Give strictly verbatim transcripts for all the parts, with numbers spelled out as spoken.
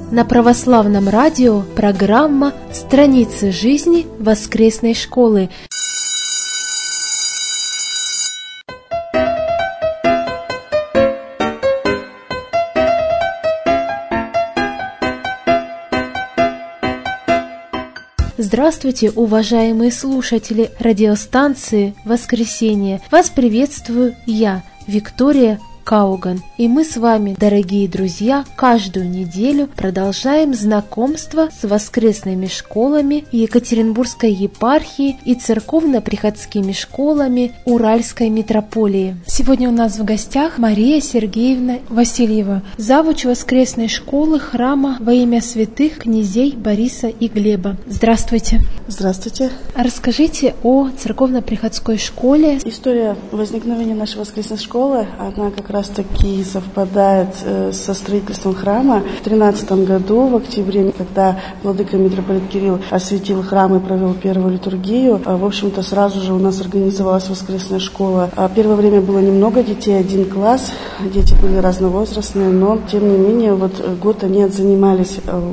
На православном радио программа «Страницы жизни воскресной школы». Здравствуйте, уважаемые слушатели радиостанции «Воскресенье». Вас приветствую я, Виктория Кауган. И мы с вами, дорогие друзья, каждую неделю продолжаем знакомство с воскресными школами Екатеринбургской епархии и церковно-приходскими школами Уральской митрополии. Сегодня у нас в гостях Мария Сергеевна Васильева, завуч воскресной школы храма во имя святых князей Бориса и Глеба. Здравствуйте. Здравствуйте. Расскажите о церковно-приходской школе. История возникновения нашей воскресной школы, она как раз таки совпадает со строительством храма. В тринадцатом году, в октябре, когда владыка митрополит Кирилл осветил храм и провел первую литургию, в общем-то, сразу же у нас организовалась воскресная школа. Первое время было немного детей, один класс, дети были разновозрастные, но, тем не менее, вот год они отзанимались.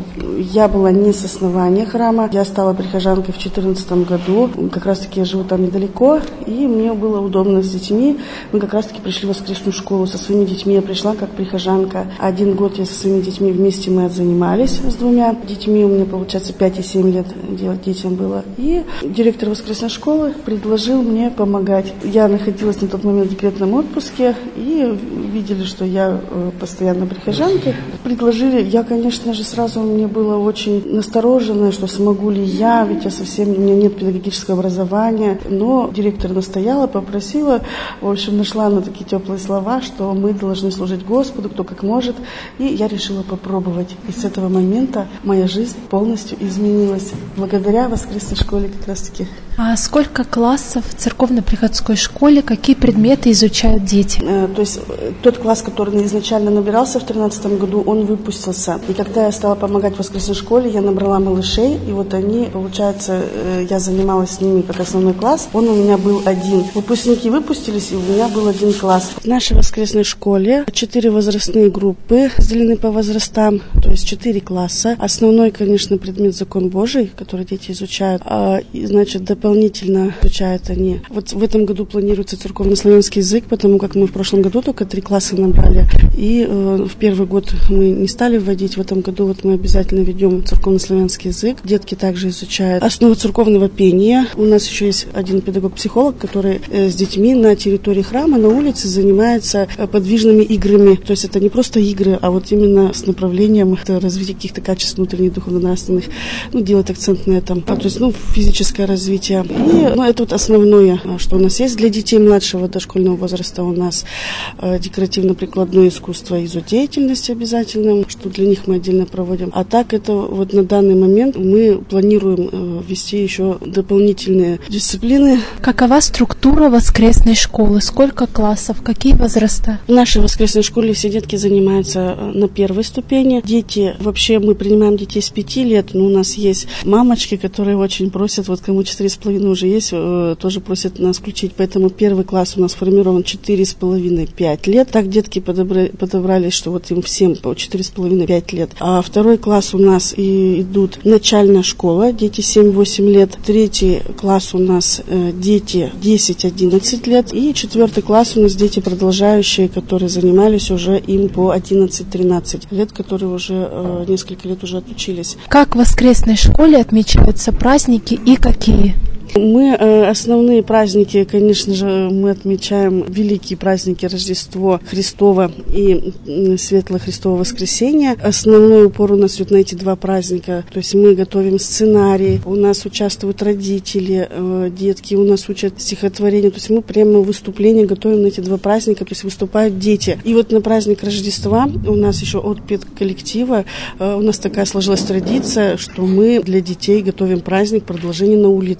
Я была не с основания храма, я стала прихожанкой в две тысячи четырнадцатом году, как раз-таки я живу там недалеко, и мне было удобно с детьми. Мы как раз-таки пришли в воскресную школу. Со своими детьми я пришла как прихожанка. Один год я со своими детьми вместе мы отзанимались с двумя детьми. У меня, получается, пять и семь лет делать детям было. И директор воскресной школы предложил мне помогать. Я находилась на тот момент в декретном отпуске, и видели, что я постоянно прихожанка. Предложили, я, конечно же, сразу мне было очень настороженно, что смогу ли я, ведь я совсем, у меня нет педагогического образования. Но директор настояла, попросила, в общем, нашла на такие теплые слова, что мы должны служить Господу, кто как может. И я решила попробовать. И с этого момента моя жизнь полностью изменилась. Благодаря воскресной школе как раз-таки. А сколько классов в церковно-приходской школе? Какие предметы изучают дети? Э, то есть тот класс, который изначально набирался в тринадцатом году, он выпустился. И когда я стала помогать в воскресной школе, я набрала малышей. И вот они, получается, э, я занималась с ними как основной класс. Он у меня был один. Выпускники выпустились, и у меня был один класс. В нашей воскресной школе четыре возрастные группы, разделены по возрастам, то есть четыре класса. Основной, конечно, предмет закон Божий, который дети изучают, а, и, значит, дополнительно изучают они. Вот в этом году планируется церковно-славянский язык, потому как мы в прошлом году только три класса набрали, и э, в первый год мы не стали вводить, в этом году вот мы обязательно ведем церковно-славянский язык. Детки также изучают основы церковного пения. У нас еще есть один педагог-психолог, который э, с детьми на территории храма, на улице занимается подвижными играми. То есть это не просто игры, а вот именно с направлением развития каких-то качеств внутренних, духовно-нравственных. Ну, делать акцент на этом. А, то есть, ну, физическое развитие. И, ну, это вот основное, что у нас есть для детей младшего дошкольного возраста. У нас э, декоративно-прикладное искусство и зоодеятельность обязательно, что для них мы отдельно проводим. А так, это вот на данный момент мы планируем э, ввести еще дополнительные дисциплины. Какова структура воскресной школы? Сколько классов? Какие возраста? В нашей воскресной школе все детки занимаются на первой ступени. Дети, вообще мы принимаем детей с пяти лет, но у нас есть мамочки, которые очень просят, вот кому четыре с половиной уже есть, тоже просят нас включить. Поэтому первый класс у нас формирован четыре с половиной — пять лет. Так детки подобрали, подобрались, что вот им всем по четыре с половиной — пять лет. А второй класс у нас и идут начальная школа, дети семь-восемь лет. Третий класс у нас э, дети десять-одиннадцать лет. И четвертый класс у нас дети продолжающие, которые занимались уже им по одиннадцать-тринадцать лет, которые уже э, несколько лет уже отучились. Как в воскресной школе отмечаются праздники и какие? Мы э, основные праздники, конечно же, мы отмечаем великие праздники Рождество Христово и э, Светлое Христово Воскресенье. Основной упор у нас идет на эти два праздника. То есть мы готовим сценарий, у нас участвуют родители, э, детки, у нас учат стихотворение. То есть мы прямо выступления готовим на эти два праздника, то есть выступают дети. И вот на праздник Рождества у нас еще от педколлектива э, у нас такая сложилась традиция, что мы для детей готовим праздник продолжение на улице. То есть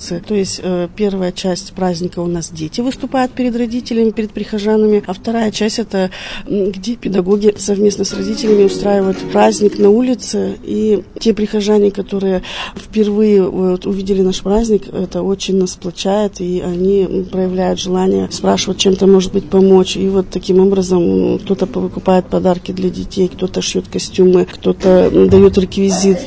здесь э, первая часть праздника у нас дети выступают перед родителями, перед прихожанами, а вторая часть это где педагоги совместно с родителями устраивают праздник на улице, и те прихожане, которые впервые вот, увидели наш праздник, это очень нас сплочает, и они проявляют желание спрашивать, чем-то, может быть, помочь, и вот таким образом кто-то покупает подарки для детей, кто-то шьет костюмы, кто-то дает реквизит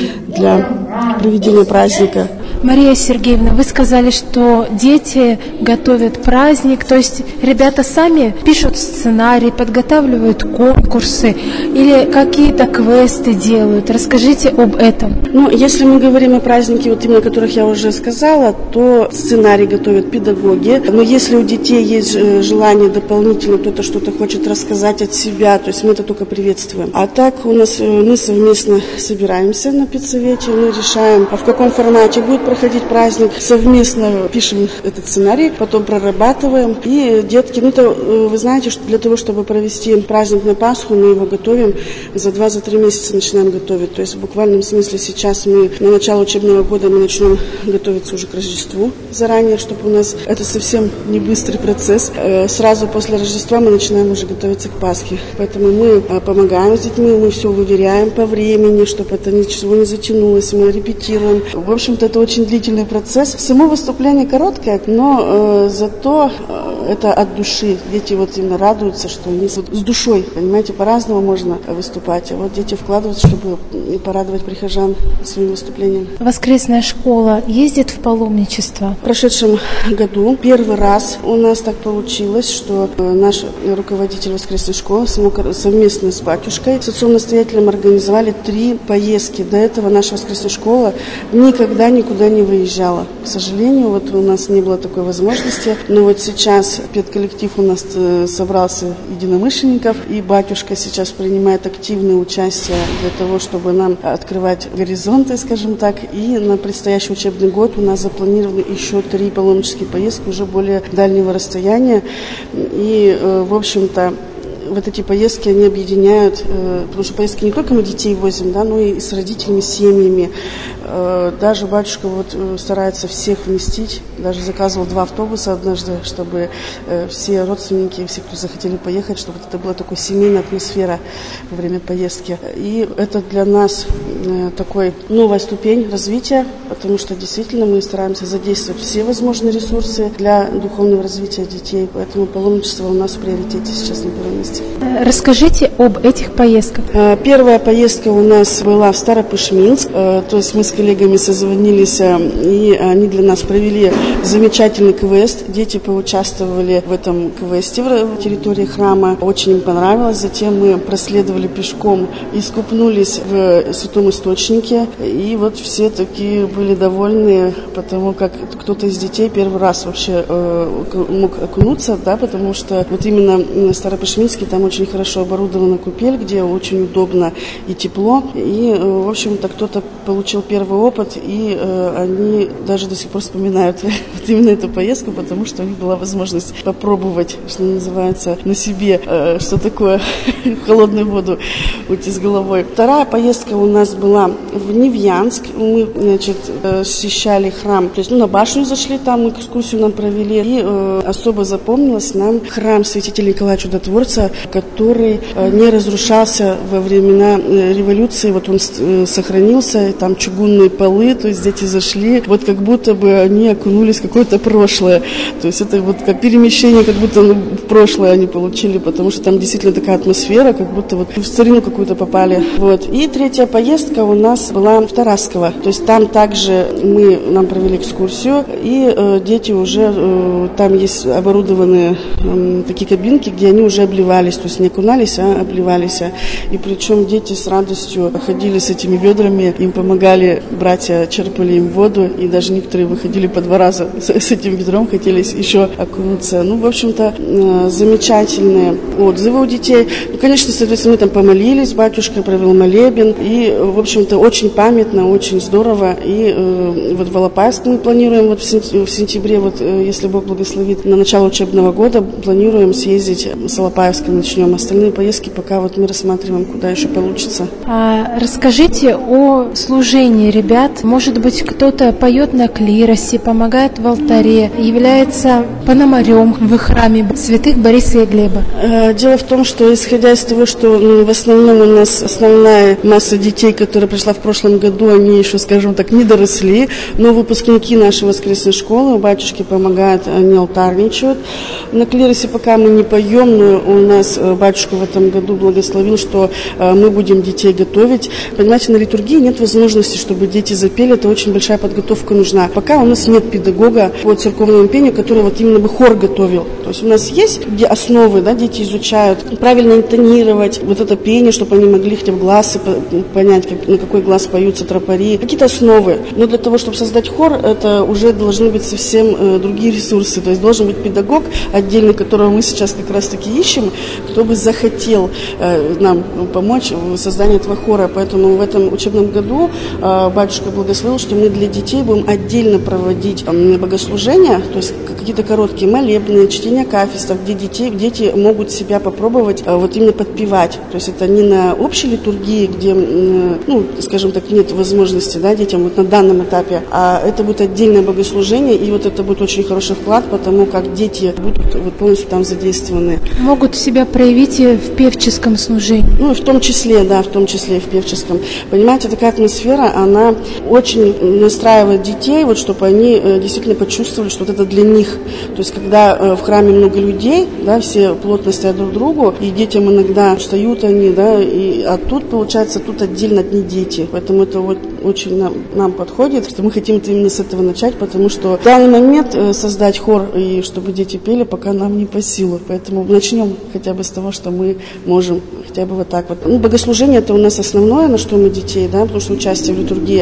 для проведения праздника. Мария Сергеевна, вы сказали, что дети готовят праздник, то есть ребята сами пишут сценарий, подготавливают конкурсы или какие-то квесты делают. Расскажите об этом. Ну, если мы говорим о празднике, вот именно о которых я уже сказала, то сценарий готовят педагоги. Но если у детей есть желание дополнительно, кто-то что-то хочет рассказать от себя, то есть мы это только приветствуем. А так у нас мы совместно собираемся на педсовете, мы решаем, а в каком формате будет проходить праздник, совместно пишем этот сценарий, потом прорабатываем. И детки, ну то вы знаете, что для того, чтобы провести праздник на Пасху, мы его готовим за два-за три месяца начинаем готовить. То есть в буквальном смысле сейчас мы на начало учебного года мы начнем готовиться уже к Рождеству заранее, чтобы у нас это совсем не быстрый процесс. Сразу после Рождества мы начинаем уже готовиться к Пасхе. Поэтому мы помогаем с детьми, мы все выверяем по времени, чтобы это ничего не затянулось, мы репетируем. В общем-то, это очень длительный процесс. Само выступление короткое, но э, зато э, это от души. Дети вот именно радуются, что они вот с душой, понимаете, по-разному можно выступать. А вот дети вкладываются, чтобы порадовать прихожан своим выступлением. Воскресная школа ездит в паломничество? В прошедшем году первый раз у нас так получилось, что наш руководитель воскресной школы совместно с батюшкой, с отцом-настоятелем организовали три поездки. До этого наша воскресная школа никогда никуда не выезжала. К сожалению, вот у нас не было такой возможности, но вот сейчас педколлектив у нас собрался единомышленников, и батюшка сейчас принимает активное участие для того, чтобы нам открывать горизонты, скажем так, и на предстоящий учебный год у нас запланированы еще три паломнические поездки уже более дальнего расстояния, и, в общем-то, вот эти поездки, они объединяют, потому что поездки не только мы детей возим, да, но и с родителями, с семьями. Даже батюшка вот старается всех вместить, даже заказывал два автобуса однажды, чтобы все родственники, все, кто захотели поехать, чтобы это была такая семейная атмосфера во время поездки. И это для нас такой новая ступень развития, потому что действительно мы стараемся задействовать все возможные ресурсы для духовного развития детей, поэтому паломничество у нас в приоритете сейчас на первом месте. Расскажите об этих поездках. Первая поездка у нас была в Старопышминск, то есть мы с коллегами созвонились, и они для нас провели замечательный квест. Дети поучаствовали в этом квесте в территории храма, очень им понравилось. Затем мы проследовали пешком, искупнулись в Святом Источнике, и вот все такие были довольны, потому как кто-то из детей первый раз вообще мог окунуться, да, потому что вот именно в Старопышминске там очень хорошо оборудована купель, где очень удобно и тепло. И, в общем-то, кто-то получил первый опыт, и э, они даже до сих пор вспоминают вот именно эту поездку, потому что у них была возможность попробовать, что называется, на себе, э, что такое холодную воду уйти с головой. Вторая поездка у нас была в Невьянск. Мы, значит, э, посещали храм, то есть ну, на башню зашли, там экскурсию нам провели. И э, особо запомнилось нам храм святителя Николая Чудотворца, который не разрушался во времена революции, вот он сохранился, там чугунные полы, то есть дети зашли, вот как будто бы они окунулись в какое-то прошлое, то есть это вот как перемещение, как будто ну, в прошлое они получили, потому что там действительно такая атмосфера, как будто вот в старину какую-то попали. Вот. И третья поездка у нас была в Тарасково, то есть там также мы, нам провели экскурсию, и э, дети уже, э, там есть оборудованные э, такие кабинки, где они уже обливались, то есть не окунались, а обливались. И причем дети с радостью ходили с этими ведрами, им помогали, братья черпали им воду, и даже некоторые выходили по два раза с, с этим ведром, хотели еще окунуться. Ну, в общем-то, э, замечательные отзывы у детей. Ну, конечно, соответственно, мы там помолились, батюшка провел молебен, и, в в общем-то, очень памятно, очень здорово. И э, вот в Алапаевск мы планируем вот в сентябре, вот, э, если Бог благословит, на начало учебного года планируем съездить с Алапаевска, начнем. Остальные поездки пока вот мы рассматриваем, куда еще получится. А расскажите о служении ребят. Может быть, кто-то поет на клиросе, помогает в алтаре, является пономарем в храме святых Бориса и Глеба. Дело в том, что исходя из того, что ну, в основном у нас основная масса детей, которая пришла в прошлом году, они еще, скажем так, не доросли, но выпускники нашей воскресной школы, батюшки помогают, они алтарничают. На клиросе пока мы не поем, но у нас батюшка в этом году благословил, что мы будем детей готовить. Понимаете, на литургии нет возможности, чтобы дети запели, это очень большая подготовка нужна. Пока у нас нет педагога по церковному пению, который вот именно бы хор готовил. То есть у нас есть основы, да, дети изучают, правильно интонировать вот это пение, чтобы они могли хотя бы глазы понять, как, на какой глаз поются тропари, какие-то основы. Но для того, чтобы создать хор, это уже должны быть совсем э, другие ресурсы. То есть должен быть педагог отдельный, которого мы сейчас как раз-таки ищем, кто бы захотел э, нам помочь в создании этого хора. Поэтому в этом учебном году э, батюшка благословил, что мы для детей будем отдельно проводить э, богослужения, то есть какие-то короткие молебны, чтение кафестов, где дети, дети могут себя попробовать э, вот именно подпевать. То есть это не на общей литургии, где, э, ну, скажем так, нет возможности, да, детям вот на данном этапе, а это будет отдельное богослужение, и вот это будет очень хороший вклад, потому как дети будут вот полностью там задействованы. Могут себя проявить и в певческом служении. Ну, в том числе, да, в том числе и в певческом. Понимаете, такая атмосфера, она очень настраивает детей, вот, чтобы они э, действительно почувствовали, что вот это для них. То есть, когда э, в храме много людей, да, все плотно стоят друг к другу, и детям иногда устают они, да, и, а тут, получается, тут отдельно одни дети. Поэтому это вот очень нам, нам подходит, что мы хотим именно с этого начать, потому что в данный момент э, создать хор, и чтобы дети пели, пока нам не по силу. Поэтому начнем хотя бы с того, что мы можем, хотя бы вот так вот. Ну, богослужение — это у нас основное, на что мы детей, да, потому что участие в литургии.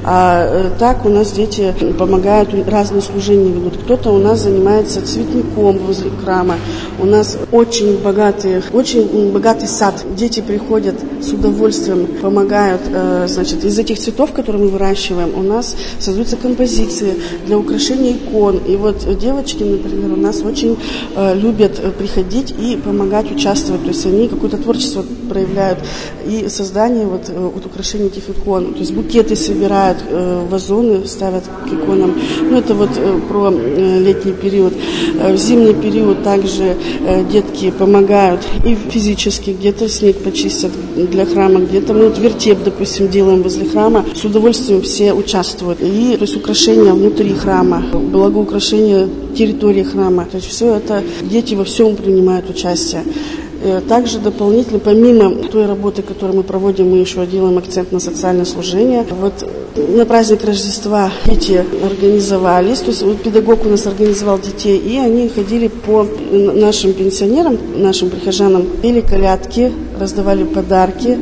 А э, так у нас дети помогают, разные служения ведут. Кто-то у нас занимается цветником возле храма. У нас очень богатый, очень богатый сад. Дети приходят с удовольствием, помогают, э, значит, из этих цветов, которые мы выращиваем, у нас создаются композиции для украшения икон. И вот девочки, например, у нас очень э, любят приходить и помогать участвовать. То есть они какое-то творчество проявляют и создание вот, вот украшения этих икон. То есть букеты собирают, э, вазоны ставят к иконам. Ну, это вот э, про э, летний период. Э, в зимний период также э, детки помогают и физически, где-то снег почистят для храма, где-то мы вот вертеп, допустим, делаем возле храма. С удовольствием все участвуют. И то есть украшения внутри храма, благоукрашение территории храма. То есть все это, дети во всем принимают участие. Также дополнительно, помимо той работы, которую мы проводим, мы еще делаем акцент на социальное служение. Вот на праздник Рождества дети организовались, то есть вот педагог у нас организовал детей, и они ходили по нашим пенсионерам, нашим прихожанам, пели колядки, раздавали подарки.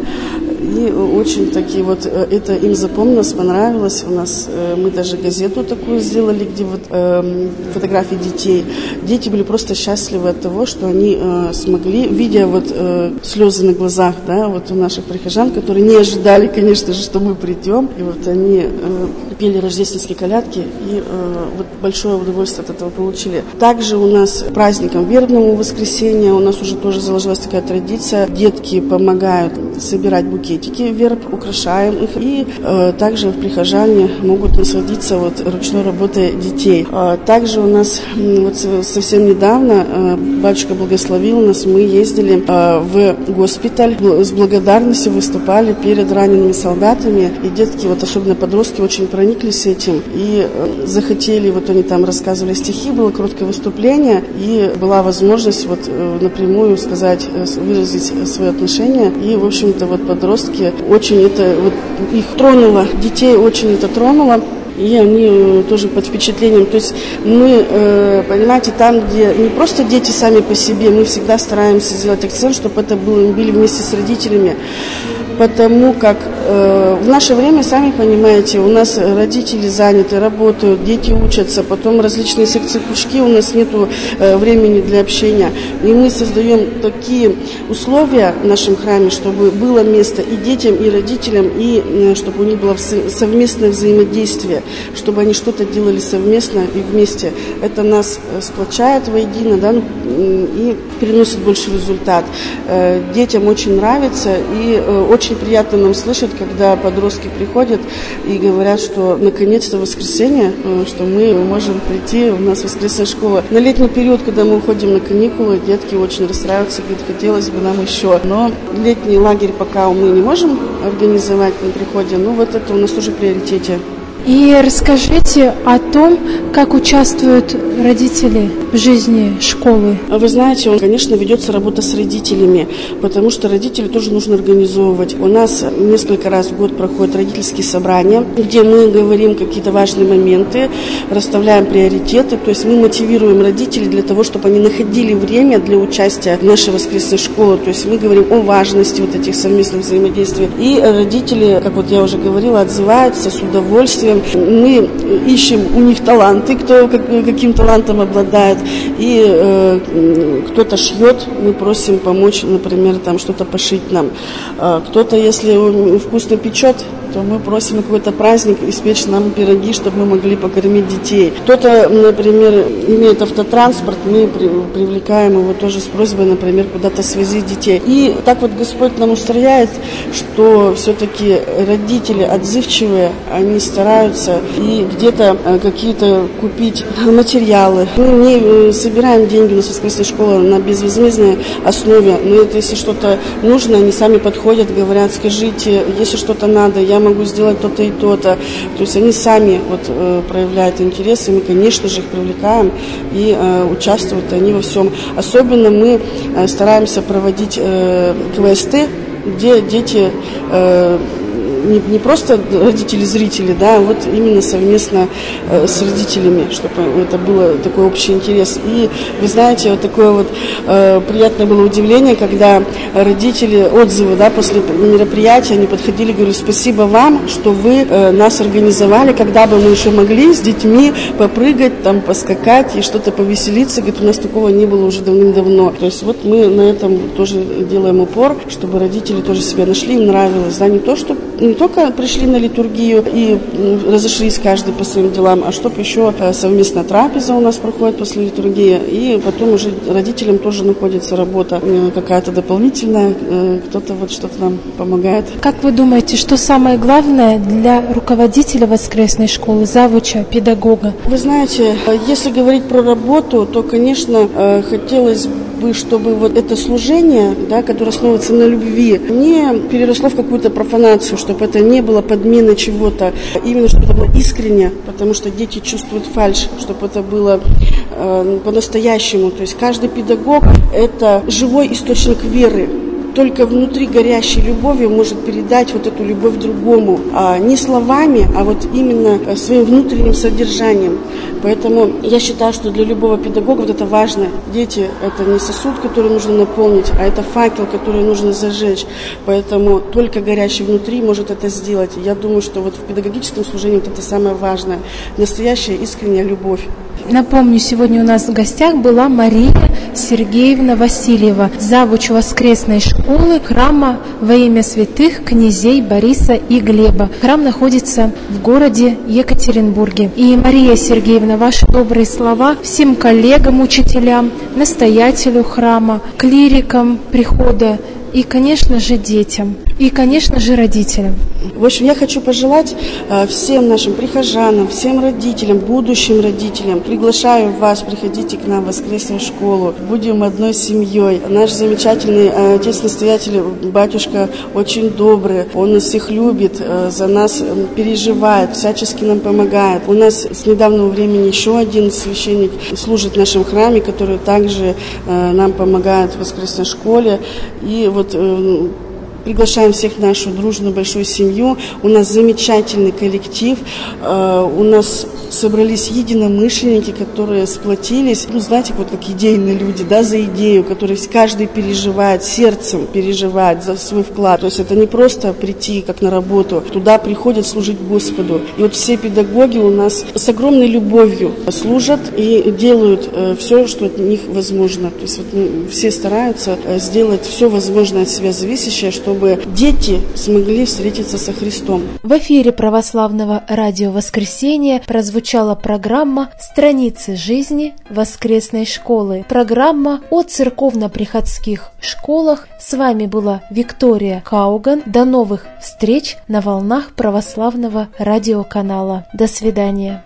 И очень такие вот, это им запомнилось, понравилось. У нас, мы даже газету такую сделали, где вот э, фотографии детей. Дети были просто счастливы от того, что они э, смогли, видя вот э, слезы на глазах, да, вот у наших прихожан, которые не ожидали, конечно же, что мы придем. И вот они э, пели рождественские колядки, и э, вот большое удовольствие от этого получили. Также у нас праздником Вербному воскресенья у нас уже тоже заложилась такая традиция. Детки помогают собирать букетики верб, украшаем их, и э, также прихожане могут насладиться вот ручной работой детей. А также у нас вот совсем недавно э, батюшка благословил нас, мы ездили э, в госпиталь, с благодарностью выступали перед ранеными солдатами, и детки, вот особенно подростки, очень прониклись этим, и э, захотели, вот они там рассказывали стихи, было короткое выступление, и была возможность вот э, напрямую сказать, э, выразить свое отношение, и, в общем-то, вот подростки очень это вот, их тронуло, детей очень это тронуло, и они тоже под впечатлением. То есть мы, э, понимаете, там, где не просто дети сами по себе, мы всегда стараемся сделать акцент, чтобы это было, были вместе с родителями. потому как э, в наше время, сами понимаете, у нас родители заняты, работают, дети учатся, потом различные секции, кружки, у нас нет э, времени для общения. И мы создаем такие условия в нашем храме, чтобы было место и детям, и родителям, и э, чтобы у них было совместное взаимодействие, чтобы они что-то делали совместно и вместе. Это нас сплочает воедино, да, ну, и переносит больше результат. Э, детям очень нравится, и э, очень приятно нам слышать, когда подростки приходят и говорят, что наконец-то воскресенье, э, что мы можем прийти, у нас воскресная школа. На летний период, когда мы уходим на каникулы, детки очень расстраиваются, говорят, хотелось бы нам еще. Но летний лагерь пока мы не можем организовать при приходе, но вот это у нас тоже в приоритете. И расскажите о том, как участвуют родители в жизни школы. Вы знаете, конечно, ведется работа с родителями, потому что родителей тоже нужно организовывать. У нас несколько раз в год проходят родительские собрания, где мы говорим какие-то важные моменты, расставляем приоритеты, то есть мы мотивируем родителей для того, чтобы они находили время для участия в нашей воскресной школе. То есть мы говорим о важности вот этих совместных взаимодействий. И родители, как вот я уже говорила, отзываются с удовольствием. Мы ищем у них таланты, кто каким талантом обладает, и э, кто-то шьет, мы просим помочь, например, там что-то пошить нам. А кто-то, если вкусно печет, то мы просим на какой-то праздник испечь нам пироги, чтобы мы могли покормить детей. Кто-то, например, имеет автотранспорт, мы при, привлекаем его тоже с просьбой, например, куда-то свозить детей. И так вот Господь нам устрояет, что все-таки родители отзывчивые, они стараются и где-то какие-то купить материалы. Мы не собираем деньги, у нас воскресная школа на безвозмездной основе, но это если что-то нужно, они сами подходят, говорят, скажите, если что-то надо, я могу сделать то-то и то-то. То есть они сами вот, э, проявляют интерес, и мы, конечно же, их привлекаем, и э, участвуют они во всем. Особенно мы э, стараемся проводить э, квесты, где дети э, не, не просто родители-зрители, да, а вот именно совместно э, с родителями, чтобы это было такой общий интерес. И вы знаете, вот такое вот э, приятное было удивление, когда родители, отзывы, да, после мероприятия, они подходили, говорили, спасибо вам, что вы э, нас организовали, когда бы мы еще могли с детьми попрыгать, там, поскакать и что-то повеселиться. Говорит, у нас такого не было уже давным-давно. То есть вот мы на этом тоже делаем упор, чтобы родители тоже себя нашли, им нравилось, да, не то, что не только пришли на литургию и разошлись каждый по своим делам, а чтобы еще совместная трапеза у нас проходит после литургии, и потом уже родителям тоже находится работа какая-то дополнительная, кто-то вот что-то нам помогает. Как вы думаете, что самое главное для руководителя воскресной школы, завуча, педагога? Вы знаете, если говорить про работу, то, конечно, хотелось бы, чтобы вот это служение, да, которое основывается на любви, не переросло в какую-то профанацию, чтобы это не было подменой чего-то, именно чтобы это было искренне, потому что дети чувствуют фальшь, чтобы это было э, по-настоящему. То есть каждый педагог – это живой источник веры. Только внутри горящей любовью может передать вот эту любовь другому. А не словами, а вот именно своим внутренним содержанием. Поэтому я считаю, что для любого педагога вот это важно. Дети – это не сосуд, который нужно наполнить, а это факел, который нужно зажечь. Поэтому только горящий внутри может это сделать. Я думаю, что вот в педагогическом служении вот это самое важное. Настоящая искренняя любовь. Напомню, сегодня у нас в гостях была Мария Сергеевна Васильева, завуч воскресной школы храма во имя святых князей Бориса и Глеба. Храм находится в городе Екатеринбурге. И, Мария Сергеевна, ваши добрые слова всем коллегам, учителям, настоятелю храма, клирикам прихода и, конечно же, детям, и, конечно же, родителям. В общем, я хочу пожелать э, всем нашим прихожанам, всем родителям, будущим родителям, приглашаю вас, приходите к нам в воскресную школу, будем одной семьей. Наш замечательный э, отец-настоятель, батюшка, очень добрый, он нас всех любит, э, за нас э, переживает, всячески нам помогает. У нас с недавнего времени еще один священник служит в нашем храме, который также э, нам помогает в воскресной школе. И вот э, Приглашаем всех в нашу дружную большую семью. У нас замечательный коллектив. У нас собрались единомышленники, которые сплотились. Ну, знаете, вот как идейные люди, да, за идею, которые каждый переживает, сердцем переживает за свой вклад. То есть это не просто прийти как на работу. Туда приходят служить Господу. И вот все педагоги у нас с огромной любовью служат и делают все, что от них возможно. То есть вот, ну, все стараются сделать все возможное от себя зависящее, чтобы дети смогли встретиться со Христом. В эфире православного радио «Воскресенье» прозвучала программа «Страницы жизни воскресной школы». Программа о церковно-приходских школах. С вами была Виктория Кауган. До новых встреч на волнах православного радиоканала. До свидания.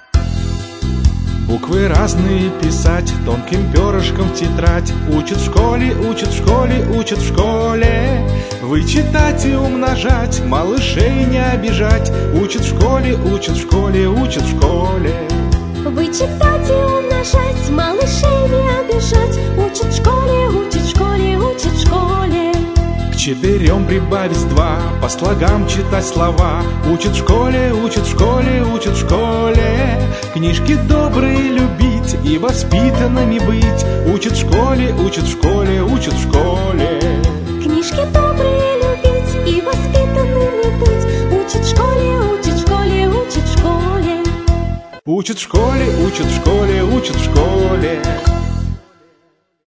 Буквы разные писать, тонким перышком в тетрадь. Учат в школе, учат в школе, учат в школе. Вычитать и умножать, малышей не обижать. Учат в школе, учат в школе, учат в школе. Вычитать и умножать, малышей не обижать. Учат в школе, учат в школе, учат в школе. К четырем прибавить два, по слогам читать слова. Учат в школе, учат в школе, учат в школе. Книжки добрые любить и воспитанными быть. Учат в школе, учат в школе, учат в школе. Книжки добрые любить и воспитанными быть. Учат в школе, учат в школе, учат в школе. Учат в школе, учат в школе, учат в школе.